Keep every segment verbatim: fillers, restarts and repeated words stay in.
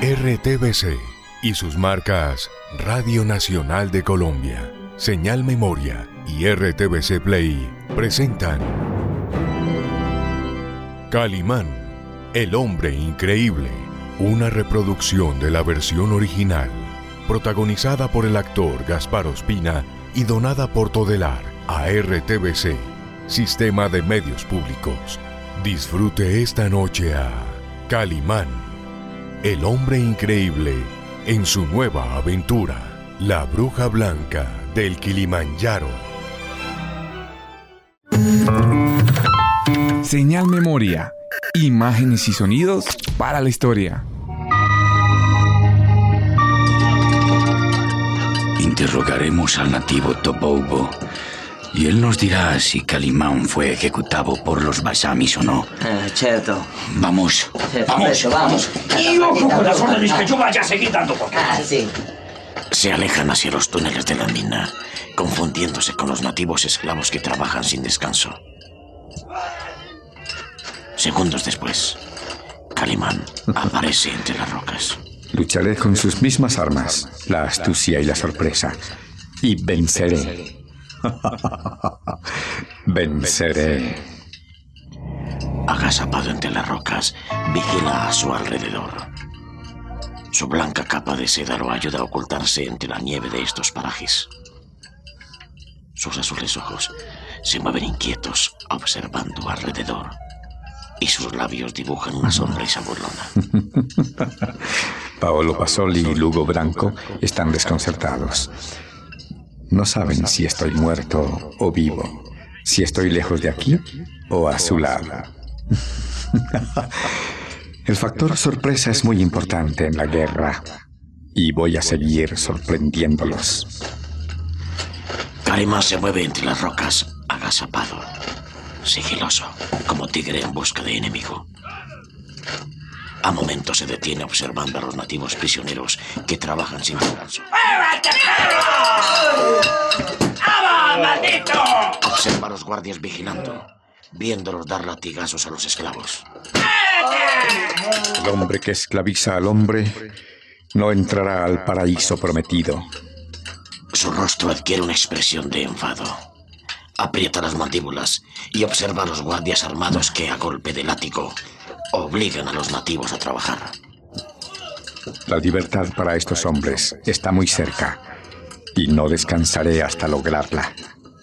R T V C y sus marcas Radio Nacional de Colombia, Señal Memoria y R T V C Play presentan Calimán, el hombre increíble, una reproducción de la versión original, protagonizada por el actor Gaspar Ospina y donada por Todelar a R T V C, Sistema de Medios Públicos. Disfrute esta noche a Calimán, el hombre increíble, en su nueva aventura, La Bruja Blanca del Kilimanjaro. Señal Memoria, imágenes y sonidos para la historia. Interrogaremos al nativo Tobobo y él nos dirá si Calimán fue ejecutado por los Basamis o no. Eh, certo. Vamos, Certo, vamos, adesso, vamos. Y ojo con las órdenes que yo vaya a seguir dando por Ah, sí. Se alejan hacia los túneles de la mina, confundiéndose con los nativos esclavos que trabajan sin descanso. Segundos después, Calimán aparece entre las rocas. Lucharé con sus mismas armas, la astucia y la sorpresa, y venceré. Venceré. Agazapado entre las rocas, vigila a su alrededor. Su blanca capa de seda lo ayuda a ocultarse entre la nieve de estos parajes. Sus azules ojos se mueven inquietos, observando alrededor, y sus labios dibujan una sonrisa burlona. Paolo Pasoli y Lugo Branco están desconcertados. No saben si estoy muerto o vivo, si estoy lejos de aquí o a su lado. El factor sorpresa es muy importante en la guerra y voy a seguir sorprendiéndolos. Calimán se mueve entre las rocas, agazapado, sigiloso, como tigre en busca de enemigo. A momentos se detiene observando a los nativos prisioneros que trabajan sin descanso. ¡Vamos, maldito! Observa a los guardias vigilando, viéndolos dar latigazos a los esclavos. El hombre que esclaviza al hombre no entrará al paraíso prometido. Su rostro adquiere una expresión de enfado. Aprieta las mandíbulas y observa a los guardias armados que, a golpe de látigo, obligan a los nativos a trabajar. La libertad para estos hombres está muy cerca y no descansaré hasta lograrla.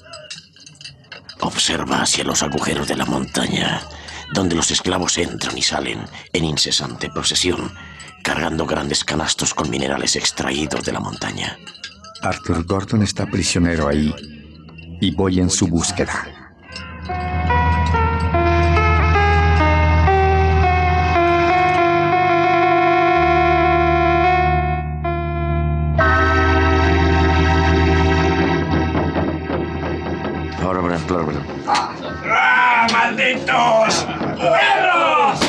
Observa hacia los agujeros de la montaña, donde los esclavos entran y salen en incesante procesión, cargando grandes canastos con minerales extraídos de la montaña. Arthur Gordon está prisionero ahí y voy en su búsqueda. ¡Ah, malditos! ¡Perros!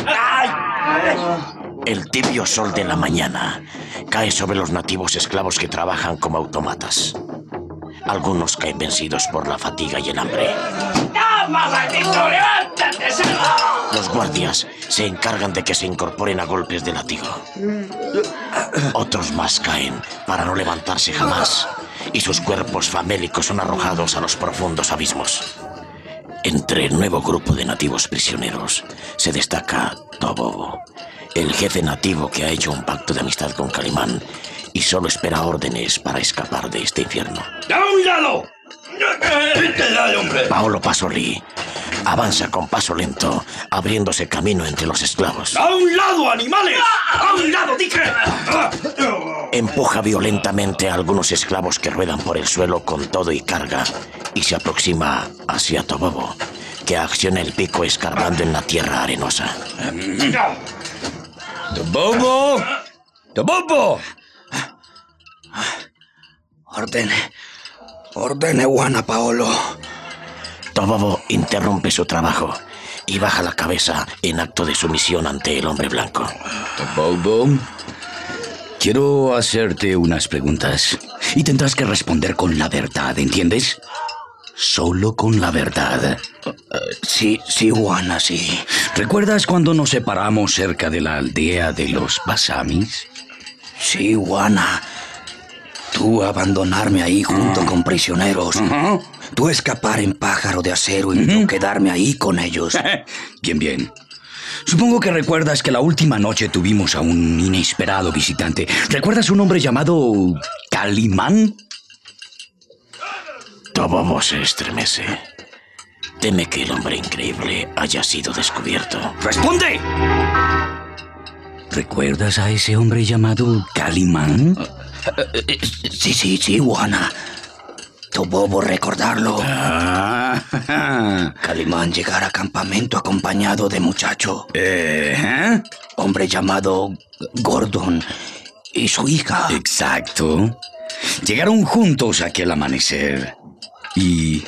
El tibio sol de la mañana cae sobre los nativos esclavos que trabajan como autómatas. Algunos caen vencidos por la fatiga y el hambre. ¡Toma, maldito! ¡Levántate, cerdo! Los guardias se encargan de que se incorporen a golpes de látigo. Otros más caen para no levantarse jamás, y sus cuerpos famélicos son arrojados a los profundos abismos. Entre el nuevo grupo de nativos prisioneros se destaca Tobobo, el jefe nativo que ha hecho un pacto de amistad con Calimán y solo espera órdenes para escapar de este infierno. ¡A un lado! ¡Te da, hombre! Paolo Pasoli avanza con paso lento, abriéndose camino entre los esclavos. ¡A un lado, animales! ¡A un lado, dije! Empuja violentamente a algunos esclavos que ruedan por el suelo con todo y carga y se aproxima hacia Tobobo, que acciona el pico escarbando en la tierra arenosa. ¡Tobobo! ¡Tobobo! Ordene. Ordene, Juana Paolo. Tobobo interrumpe su trabajo y baja la cabeza en acto de sumisión ante el hombre blanco. Tobobo, quiero hacerte unas preguntas y tendrás que responder con la verdad, ¿entiendes? solo con la verdad. Uh, sí, sí, Juana, sí. ¿Recuerdas cuando nos separamos cerca de la aldea de los Basamis? Sí, Juana. Tú abandonarme ahí junto uh, con prisioneros. Uh-huh. Tú escapar en pájaro de acero y uh-huh. yo quedarme ahí con ellos. Bien, bien. Supongo que recuerdas que la última noche tuvimos a un inesperado visitante. ¿Recuerdas un hombre llamado Calimán? Tobobo se estremece. Teme que el hombre increíble haya sido descubierto. ¡Responde! ¿Recuerdas a ese hombre llamado Calimán? Uh, uh, sí, sí, sí, Juana. Tobobo recordarlo. Ah, Calimán llegar a campamento acompañado de muchacho. ¿Eh? Hombre llamado Gordon y su hija. Exacto. Llegaron juntos aquel amanecer. Y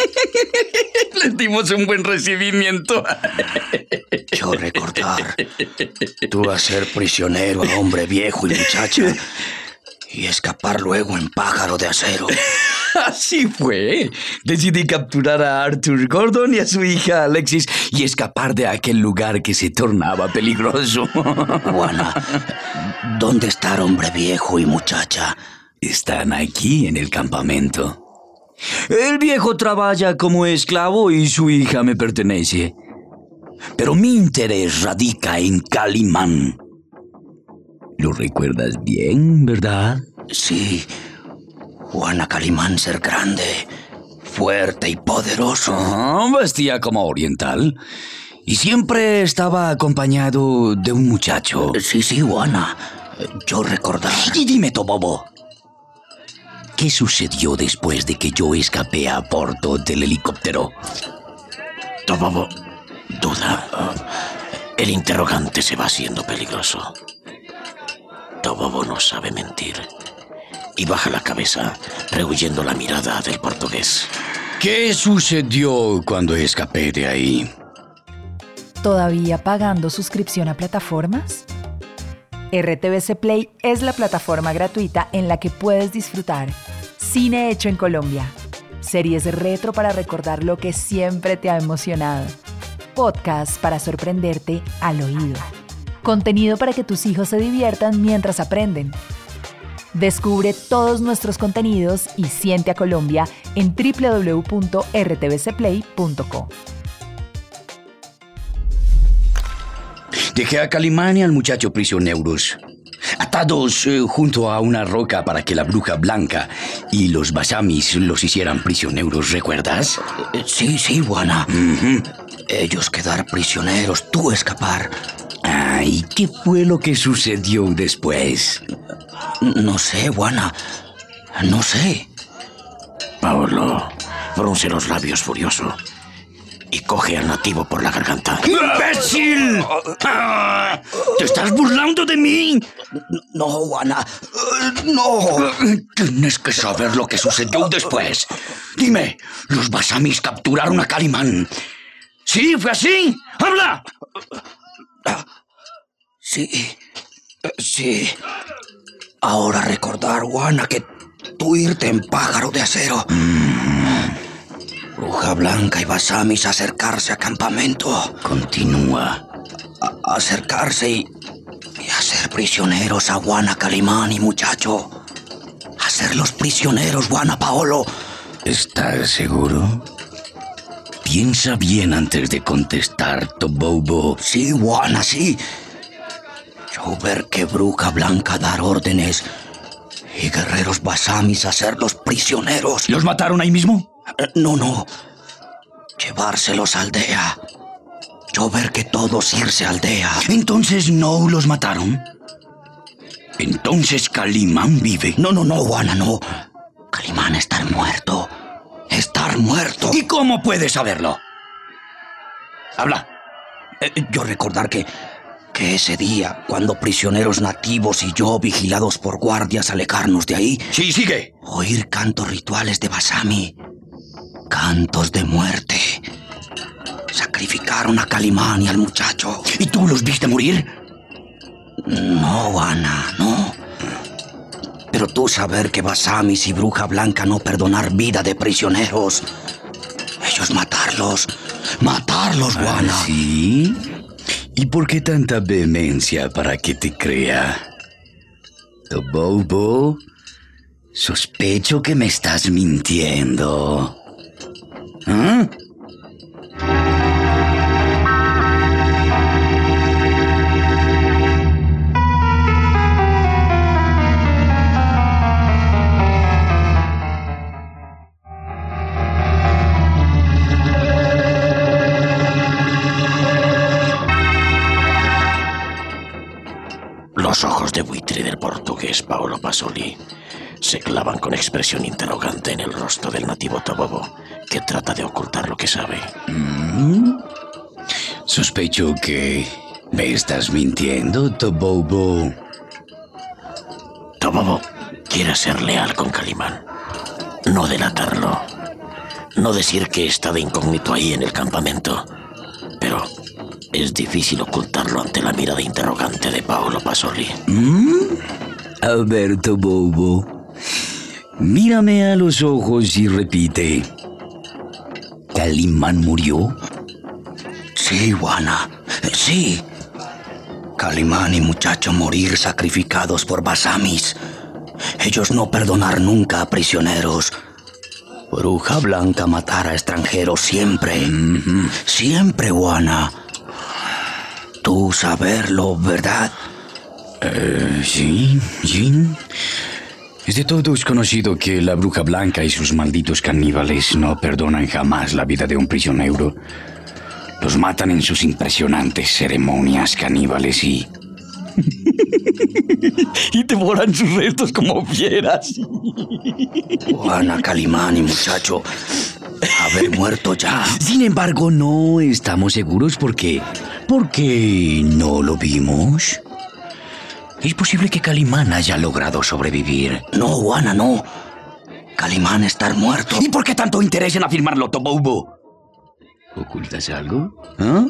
les dimos un buen recibimiento. Yo recordar. Tú hacer prisionero a hombre viejo y muchacha. Y escapar luego en pájaro de acero. Así fue. Decidí capturar a Arthur Gordon y a su hija Alexis y escapar de aquel lugar que se tornaba peligroso. Juana, ¿dónde está el hombre viejo y muchacha? Están aquí en el campamento. El viejo trabaja como esclavo y su hija me pertenece. Pero mi interés radica en Calimán. ¿Lo recuerdas bien, verdad? Sí. Juana Calimán ser grande, fuerte y poderoso. Uh-huh, vestía como oriental. Y siempre estaba acompañado de un muchacho. Sí, sí, Juana. Yo recordar. Y dime, Tobobo, ¿qué sucedió después de que yo escapé a bordo del helicóptero? Tobobo duda. El interrogante se va haciendo peligroso. Tobobo no sabe mentir. Y baja la cabeza, rehuyendo la mirada del portugués. ¿Qué sucedió cuando escapé de ahí? ¿Todavía pagando suscripción a plataformas? R T V C Play es la plataforma gratuita en la que puedes disfrutar cine hecho en Colombia, series retro para recordar lo que siempre te ha emocionado, podcasts para sorprenderte al oído, contenido para que tus hijos se diviertan mientras aprenden. Descubre todos nuestros contenidos y siente a Colombia en doble u doble u doble u punto r t v c play punto co. Dejé a Calimán y al muchacho prisioneros, atados eh, junto a una roca para que la bruja blanca y los Basamis los hicieran prisioneros, ¿recuerdas? Sí, sí, Juana. Uh-huh. Ellos quedar prisioneros, tú escapar. Ay, ¿qué fue lo que sucedió después? No sé, Juana. No sé. Paolo frunce los labios furioso y coge al nativo por la garganta. ¡Imbécil! Ah, ¿te estás burlando de mí? No, Juana. No. Tienes que saber lo que sucedió después. Dime, los Basamis capturaron a Calimán. ¿Sí? ¿Fue así? ¡Habla! Sí. Sí. Ahora recordar, Juana, que tú irte en pájaro de acero. Mm. Bruja blanca y Basamis acercarse a campamento. Continúa. A acercarse y, y hacer prisioneros a Juana Calimán y muchacho. Hacerlos prisioneros, Juana Paolo. ¿Estás seguro? Piensa bien antes de contestar, Tobobo. Sí, Juana, sí. Yo ver que bruja blanca dar órdenes y guerreros Basamis hacerlos prisioneros. ¿Los mataron ahí mismo? No, no. Llevárselos a aldea. Yo ver que todos irse a aldea. ¿Entonces no los mataron? ¿Entonces Calimán vive? No, no, no, Juana, no. Calimán estar muerto. Estar muerto. ¿Y cómo puedes saberlo? Habla. Eh, yo recordar que... Que ese día, cuando prisioneros nativos y yo, vigilados por guardias, alejarnos de ahí... Sí, sigue. Oír cantos rituales de Basami. Cantos de muerte. Sacrificaron a Calimán y al muchacho. ¿Y tú los viste morir? No, Ana, no. Pero tú saber que Basamis y Bruja Blanca no perdonar vida de prisioneros. Ellos matarlos. Matarlos, Juana. ¿Ah, sí? ¿Y por qué tanta vehemencia para que te crea? Tobobo, sospecho que me estás mintiendo. ¿Ah? Los ojos de buitre del portugués Paolo Pasoli se clavan con expresión interrogante en el rostro del nativo Tobobo, que trata de ocultar lo que sabe. Mm. Sospecho que me estás mintiendo, Tobobo. Tobobo quiere ser leal con Calimán, no delatarlo, no decir que está de incógnito ahí en el campamento, pero es difícil ocultarlo ante la mirada interrogante de Paolo Pasoli. ¿Mm? A ver, Tobobo, mírame a los ojos y repite. ¿Calimán murió? Sí, Juana, sí. Calimán y muchacho morir sacrificados por basamis. Ellos no perdonar nunca a prisioneros. Bruja blanca matar a extranjeros siempre. Mm-hmm. Siempre, Juana. Tú saberlo, ¿verdad? Uh, sí, sí. Es de todos conocido que la bruja blanca y sus malditos caníbales no perdonan jamás la vida de un prisionero. Los matan en sus impresionantes ceremonias caníbales y... y devoran sus restos como fieras. Juana, Calimán y muchacho haber muerto ya. Sin embargo, no estamos seguros porque... porque no lo vimos. Es posible que Calimán haya logrado sobrevivir. No, Juana, no. Calimán estar muerto. ¿Y por qué tanto interés en afirmarlo, Tobobo? ¿Ocultas algo? ¿Ah?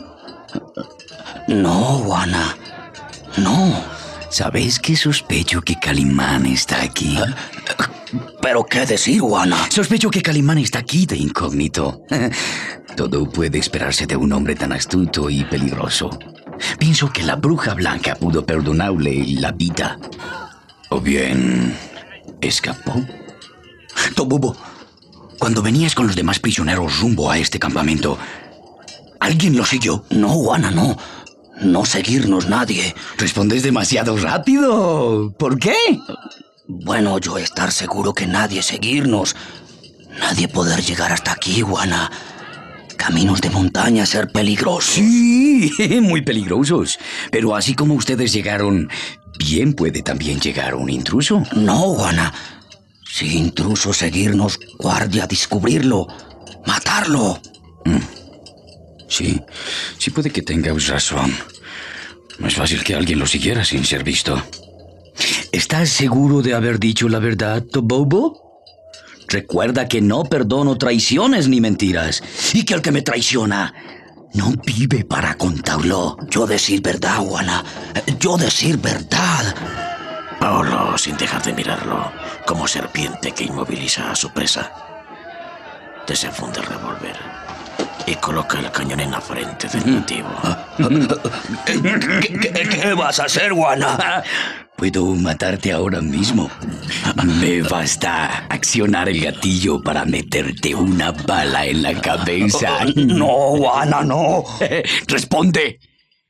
No, Juana. No. ¿Sabes que sospecho que Calimán está aquí? ¿Pero qué decir, Juana? Sospecho que Calimán está aquí de incógnito. Todo puede esperarse de un hombre tan astuto y peligroso. Pienso que la bruja blanca pudo perdonarle la vida. ¿O bien escapó? Tobobo, cuando venías con los demás prisioneros rumbo a este campamento, ¿alguien lo siguió? No, Juana, no. No seguirnos nadie. Respondes demasiado rápido. ¿Por qué? Bueno, yo estar seguro que nadie seguirnos. Nadie poder llegar hasta aquí, Juana. Caminos de montaña ser peligrosos. Sí, muy peligrosos. Pero así como ustedes llegaron, bien puede también llegar un intruso. No, Juana. Si intruso seguirnos, guardia descubrirlo. Matarlo. Mm. Sí, sí puede que tengas razón. No es fácil que alguien lo siguiera sin ser visto. ¿Estás seguro de haber dicho la verdad, Tobobo? Recuerda que no perdono traiciones ni mentiras. Y que el que me traiciona no vive para contarlo. Yo decir verdad, Juana. Yo decir verdad. Paolo, sin dejar de mirarlo, como serpiente que inmoviliza a su presa, desenfunda el revólver y coloca el cañón en la frente del nativo. ¿Qué, qué, qué vas a hacer, Juana? Puedo matarte ahora mismo. Me basta accionar el gatillo para meterte una bala en la cabeza. No, Juana, no. Responde.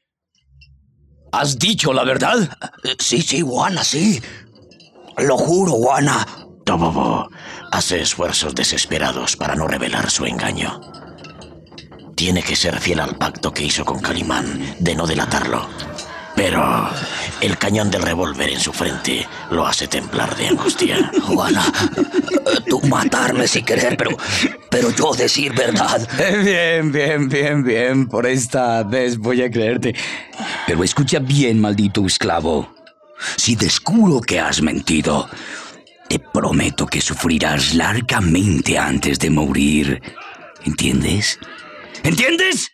¿Has dicho la verdad? Sí, sí, Juana, sí. Lo juro, Juana. Tobobo hace esfuerzos desesperados para no revelar su engaño. Tiene que ser fiel al pacto que hizo con Calimán de no delatarlo. Pero el cañón del revólver en su frente lo hace temblar de angustia. Juana, tú matarme si querer, pero, pero yo decir verdad. Bien, bien, bien, bien. Por esta vez voy a creerte. Pero escucha bien, maldito esclavo. Si descubro que has mentido, te prometo que sufrirás largamente antes de morir. ¿Entiendes? ¿Entiendes?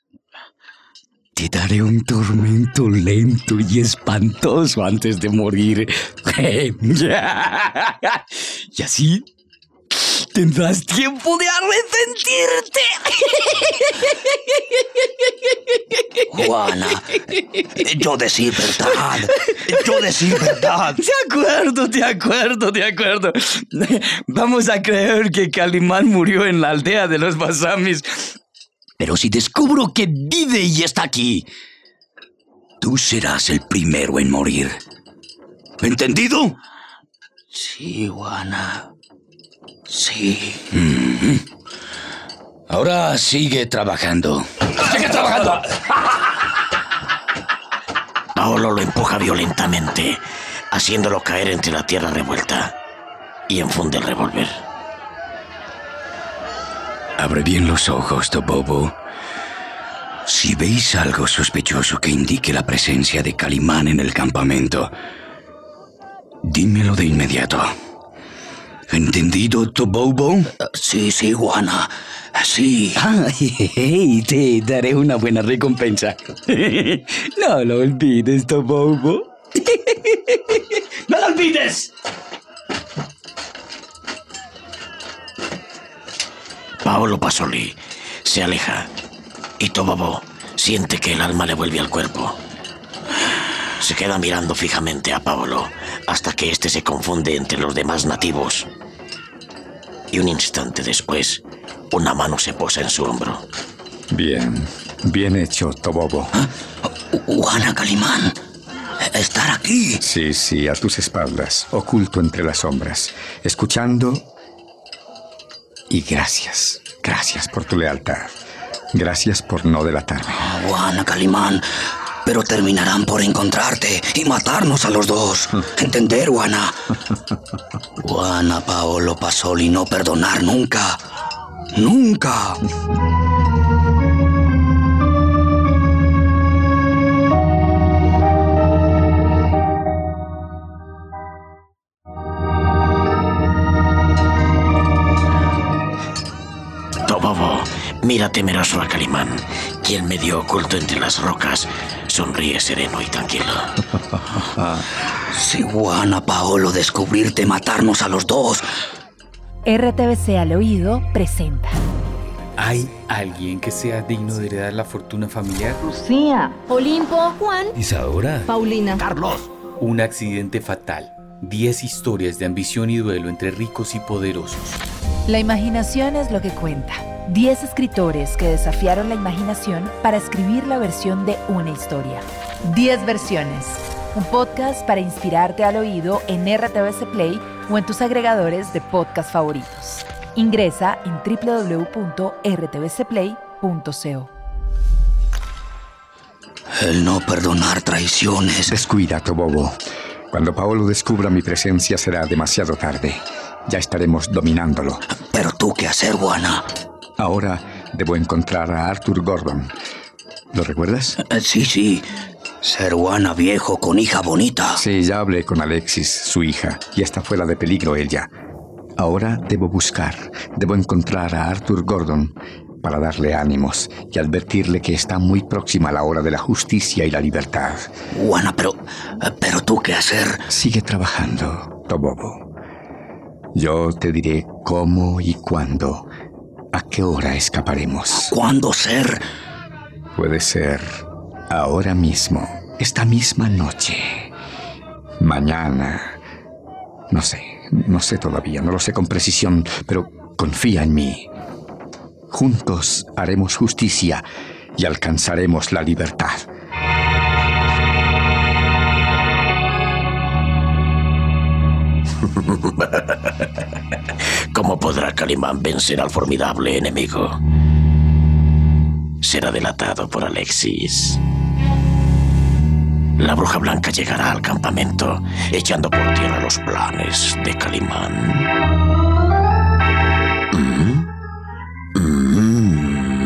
Te daré un tormento lento y espantoso antes de morir. Y así tendrás tiempo de arrepentirte. Juana, yo decir verdad, yo decir verdad. De acuerdo, de acuerdo, de acuerdo. Vamos a creer que Calimán murió en la aldea de los Basamis. Pero si descubro que vive y está aquí, tú serás el primero en morir. ¿Entendido? Sí, Juana. Sí. Mm-hmm. Ahora sigue trabajando. ¡Sigue trabajando! Paolo lo empuja violentamente, haciéndolo caer entre la tierra revuelta, y enfunde el revólver. Abre bien los ojos, Tobobo. Si veis algo sospechoso que indique la presencia de Calimán en el campamento, dímelo de inmediato. ¿Entendido, Tobobo? Uh, sí, sí, Juana. Sí. Ah, hey, te daré una buena recompensa. No lo olvides, Tobobo. ¡No lo olvides! Paolo Pasoli se aleja y Tobobo siente que el alma le vuelve al cuerpo. Se queda mirando fijamente a Paolo hasta que éste se confunde entre los demás nativos. Y un instante después, una mano se posa en su hombro. Bien, bien hecho, Tobobo. ¿Ah? Juana Calimán, estar aquí. Sí, sí, a tus espaldas, oculto entre las sombras, escuchando. Y gracias, gracias por tu lealtad. Gracias por no delatarme. Oh, Juana Calimán, pero terminarán por encontrarte y matarnos a los dos. ¿Entender, Juana? Juana Paolo Pasoli no perdonar nunca. ¡Nunca! Tobobo mira temeroso a Calimán, quien medio oculto entre las rocas sonríe sereno y tranquilo. Si Juana Paolo descubrirte matarnos a los dos. R T V C al oído presenta. ¿Hay alguien que sea digno de heredar la fortuna familiar? Lucía, Olimpo, Juan, Isadora, Paulina, Carlos. Un accidente fatal. Diez historias de ambición y duelo entre ricos y poderosos. La imaginación es lo que cuenta. Diez escritores que desafiaron la imaginación para escribir la versión de una historia. Diez versiones. Un podcast para inspirarte al oído en R T V C Play o en tus agregadores de podcast favoritos. Ingresa en doble u doble u doble u punto r t v c play punto co. El no perdonar traiciones. Descuida, Tobobo. Cuando Paolo descubra mi presencia será demasiado tarde. Ya estaremos dominándolo. Pero tú, ¿qué hacer, Juana? Ahora debo encontrar a Arthur Gordon. ¿Lo recuerdas? Eh, sí, sí. Ser Juana viejo con hija bonita. Sí, ya hablé con Alexis, su hija, y está fuera de peligro ella. Ahora debo buscar, debo encontrar a Arthur Gordon para darle ánimos y advertirle que está muy próxima la hora de la justicia y la libertad. Juana, pero... ¿Pero tú qué hacer? Sigue trabajando, Tobobo. Yo te diré cómo y cuándo, a qué hora escaparemos. ¿Cuándo ser? Puede ser ahora mismo, esta misma noche, mañana. No sé, no sé todavía, no lo sé con precisión, pero confía en mí. Juntos haremos justicia y alcanzaremos la libertad. ¿Cómo podrá Calimán vencer al formidable enemigo? Será delatado por Alexis. La bruja blanca llegará al campamento, echando por tierra los planes de Calimán. ¿Mm? ¿Mm?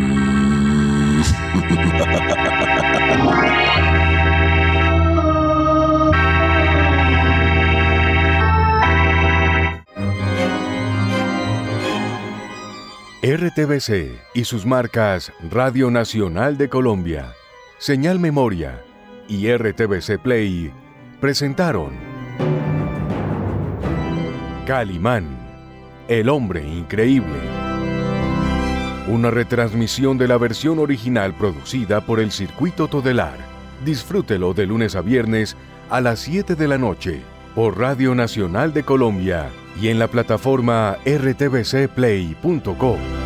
R T V C y sus marcas Radio Nacional de Colombia, Señal Memoria y R T V C Play presentaron Calimán, El hombre increíble. Una retransmisión de la versión original producida por el Circuito Todelar. Disfrútelo de lunes a viernes a las siete de la noche por Radio Nacional de Colombia y en la plataforma r t v c play punto com.